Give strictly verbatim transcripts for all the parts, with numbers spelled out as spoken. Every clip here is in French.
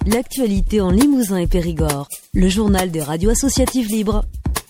l'actualité en Limousin et Périgord. Le journal des radios associatives libres.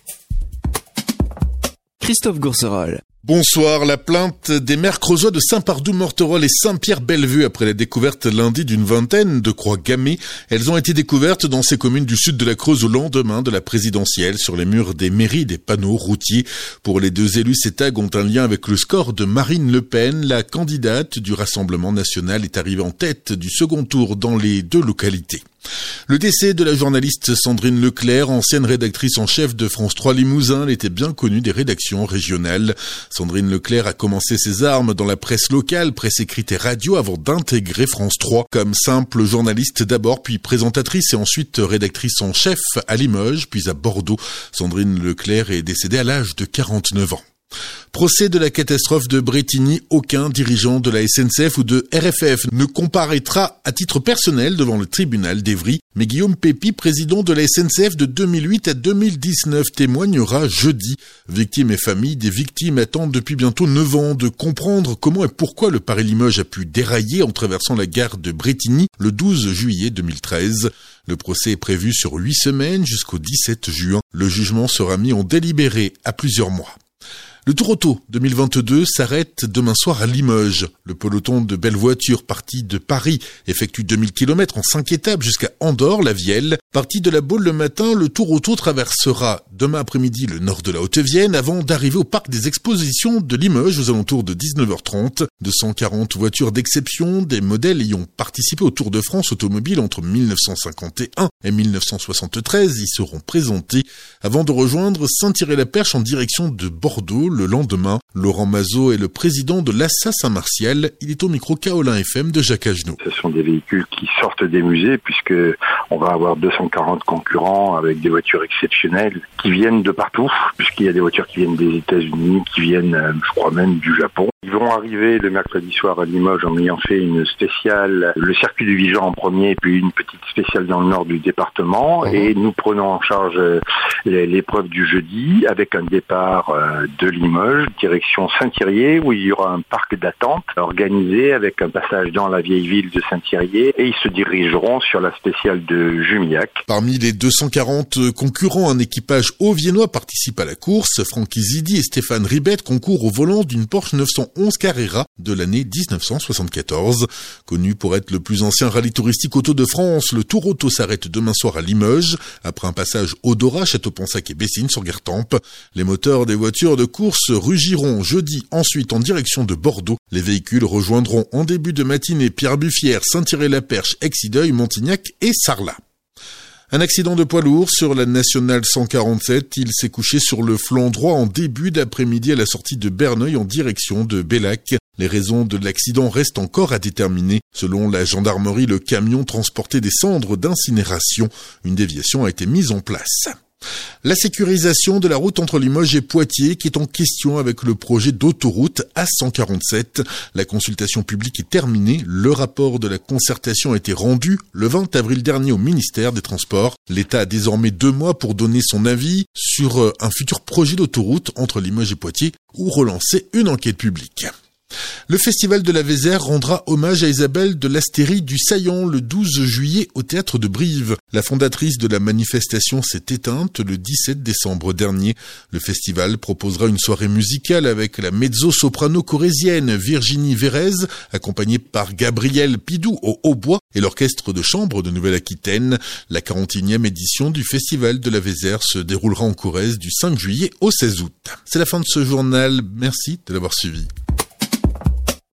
Christophe Gourcerol. Bonsoir. La plainte des maires creusois de Saint-Pardoux-Morterolle et Saint-Pierre-Bellevue après la découverte lundi d'une vingtaine de croix gammées. Elles ont été découvertes dans ces communes du sud de la Creuse au lendemain de la présidentielle sur les murs des mairies des panneaux routiers. Pour les deux élus, ces tags ont un lien avec le score de Marine Le Pen. La candidate du Rassemblement national est arrivée en tête du second tour dans les deux localités. Le décès de la journaliste Sandrine Leclerc, ancienne rédactrice en chef de France trois Limousin, elle était bien connue des rédactions régionales. Sandrine Leclerc a commencé ses armes dans la presse locale, presse écrite et radio avant d'intégrer France trois comme simple journaliste d'abord, puis présentatrice et ensuite rédactrice en chef à Limoges, puis à Bordeaux. Sandrine Leclerc est décédée à l'âge de quarante-neuf ans. Procès de la catastrophe de Brétigny, aucun dirigeant de la S N C F ou de R F F ne comparaîtra à titre personnel devant le tribunal d'Évry, mais Guillaume Pépi, président de la S N C F de deux mille huit à deux mille dix-neuf, témoignera jeudi. Victimes et familles des victimes attendent depuis bientôt neuf ans de comprendre comment et pourquoi le Paris-Limoges a pu dérailler en traversant la gare de Brétigny le douze juillet deux mille treize. Le procès est prévu sur huit semaines jusqu'au dix-sept juin. Le jugement sera mis en délibéré à plusieurs mois. Le Tour Auto deux mille vingt-deux s'arrête demain soir à Limoges. Le peloton de belles voitures parti de Paris effectue deux mille kilomètres en cinq étapes jusqu'à Andorre-la-Vielle. Parti de la Baule le matin, le Tour Auto traversera demain après-midi le nord de la Haute-Vienne avant d'arriver au parc des expositions de Limoges aux alentours de dix-neuf heures trente. deux cent quarante voitures d'exception, des modèles ayant participé au Tour de France automobile entre mille neuf cent cinquante et un et mille neuf cent soixante-treize y seront présentés avant de rejoindre Saint-Thierry-la-Perche en direction de Bordeaux le lendemain. Laurent Mazot est le président de l'A S A Saint-Martial. Il est au micro Kaolin F M de Jacques Agenot. Ce sont des véhicules qui sortent des musées puisque on va avoir deux cent quarante concurrents avec des voitures exceptionnelles qui viennent de partout, puisqu'il y a des voitures qui viennent des États-Unis, qui viennent, je crois même, du Japon. Ils vont arriver le mercredi soir à Limoges en ayant fait une spéciale, le circuit du Vigan en premier, puis une petite spéciale dans le nord du département. Mmh. Et nous prenons en charge l'épreuve du jeudi avec un départ de Limoges, direction Saint-Thirier, où il y aura un parc d'attente organisé avec un passage dans la vieille ville de Saint-Thirier. Et ils se dirigeront sur la spéciale de Jumillac. Parmi les deux cent quarante concurrents, un équipage haut-viennois participe à la course. Francky Zidi et Stéphane Ribet concourent au volant d'une Porsche neuf cent onze Carrera de l'année dix-neuf cent soixante-quatorze. Connu pour être le plus ancien rallye touristique auto de France, le Tour Auto s'arrête demain soir à Limoges, après un passage Odora, Château-Ponsac et Bessines sur Guertempe. Les moteurs des voitures de course rugiront jeudi ensuite en direction de Bordeaux. Les véhicules rejoindront en début de matinée Pierre-Buffière, Saint-Thierry-la-Perche, Exideuil, Montignac et Sarlat. Un accident de poids lourd sur la nationale cent quarante-sept. Il s'est couché sur le flanc droit en début d'après-midi à la sortie de Berneuil en direction de Bellac. Les raisons de l'accident restent encore à déterminer. Selon la gendarmerie, le camion transportait des cendres d'incinération. Une déviation a été mise en place. La sécurisation de la route entre Limoges et Poitiers qui est en question avec le projet d'autoroute A cent quarante-sept. La consultation publique est terminée. Le rapport de la concertation a été rendu le vingt avril dernier au ministère des Transports. L'État a désormais deux mois pour donner son avis sur un futur projet d'autoroute entre Limoges et Poitiers ou relancer une enquête publique. Le Festival de la Vézère rendra hommage à Isabelle de Lastérie du Saillant le douze juillet au théâtre de Brive. La fondatrice de la manifestation s'est éteinte le dix-sept décembre dernier. Le festival proposera une soirée musicale avec la mezzo-soprano corésienne Virginie Vérez, accompagnée par Gabriel Pidou au hautbois et l'orchestre de chambre de Nouvelle-Aquitaine. La quarante et unième édition du Festival de la Vézère se déroulera en Corrèze du cinq juillet au seize août. C'est la fin de ce journal. Merci de l'avoir suivi.